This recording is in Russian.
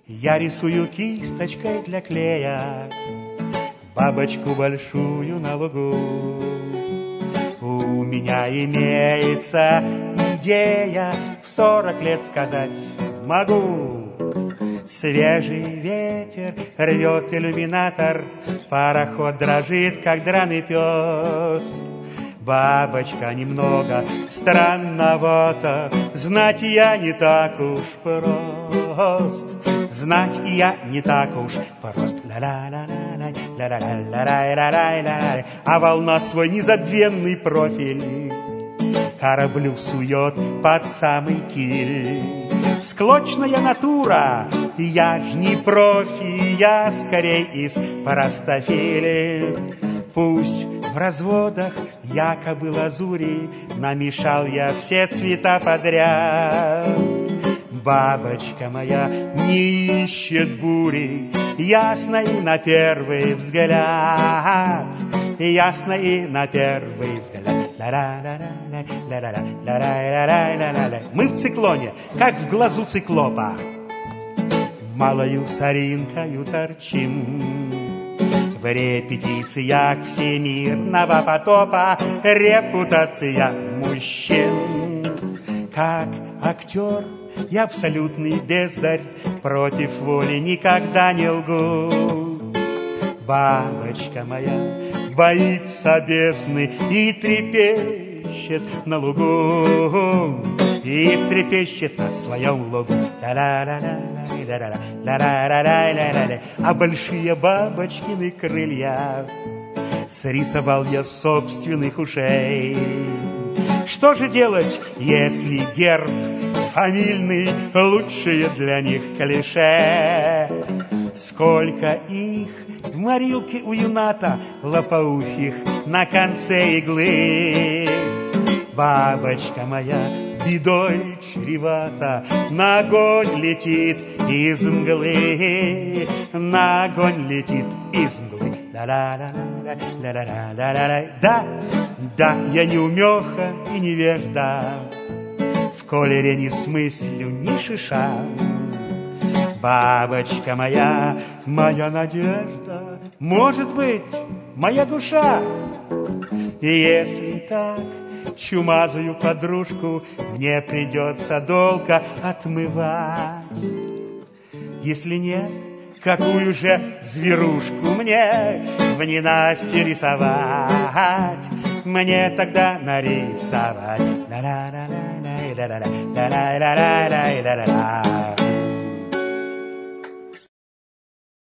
Я рисую кисточкой для клея бабочку большую на лугу. У меня имеется идея, в 40 лет сказать могу. Свежий ветер рвет иллюминатор, пароход дрожит, как драный пес. Бабочка немного странновата, знать я не так уж прост. Знать я не так уж прост. А волна свой незабвенный профиль кораблю сует под самый киль. Склочная натура, я ж не профи, я скорей из простофили. Пусть в разводах якобы лазури намешал я все цвета подряд. Бабочка моя не ищет бури, ясно и на первый взгляд, ясно и на первый взгляд. Мы в циклоне, как в глазу циклопа, малою соринкою торчим. В репетициях всемирного потопа репутация мужчин. Как актер я абсолютный бездарь, против воли никогда не лгу. Бабочка моя боится бездны и трепещет на лугу, и трепещет на своем лугу. А большие бабочкины крылья срисовал я собственных ушей. Что же делать, если герб фамильный лучшее для них клише? Сколько их в морилке у юната лопоухих на конце иглы. Бабочка моя бедой чревата, на огонь летит из мглы, на огонь летит из мглы. Да, я не умеха и невежда, в колере не смыслю ни шиша. Бабочка моя, моя надежда, может быть, моя душа. И если так, чумазую подружку мне придется долго отмывать. Если нет, какую же зверушку мне в ненастье рисовать? Мне тогда нарисовать.